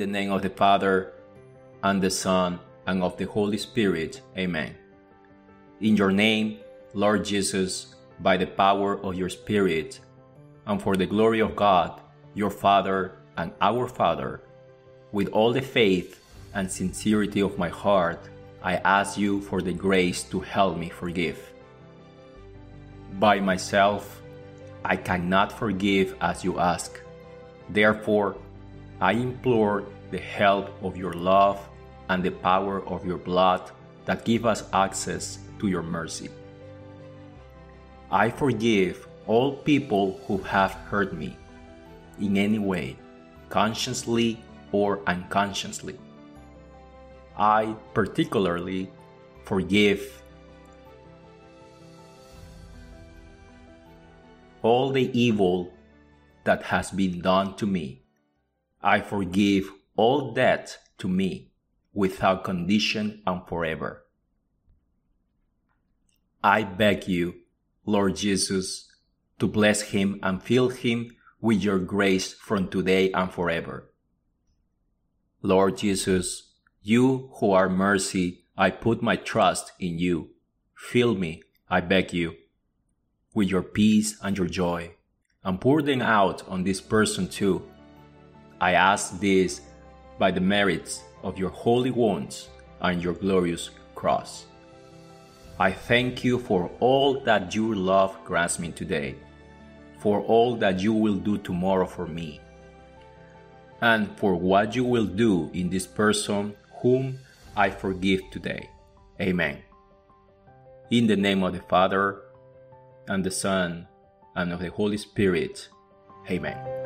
the name of the Father, and the Son, and of the Holy Spirit. Amen. In your name, Lord Jesus, by the power of your Spirit, and for the glory of God, your Father and our Father, with all the faith and sincerity of my heart, I ask you for the grace to help me forgive. By myself, I cannot forgive as you ask. Therefore, I implore the help of your love and the power of your blood that give us access to your mercy. I forgive all people who have hurt me in any way, consciously or unconsciously. I particularly forgive all the evil that has been done to me. I forgive all debt to me without condition and forever. I beg you, Lord Jesus, to bless him and fill him with your grace from today and forever. Lord Jesus, you who are mercy, I put my trust in you. Fill me, I beg you, with your peace and your joy, and pour them out on this person too. I ask this by the merits of your holy wounds and your glorious cross. I thank you for all that your love grants me today, for all that you will do tomorrow for me, and for what you will do in this person whom I forgive today. Amen. In the name of the Father, and the Son, and of the Holy Spirit. Amen.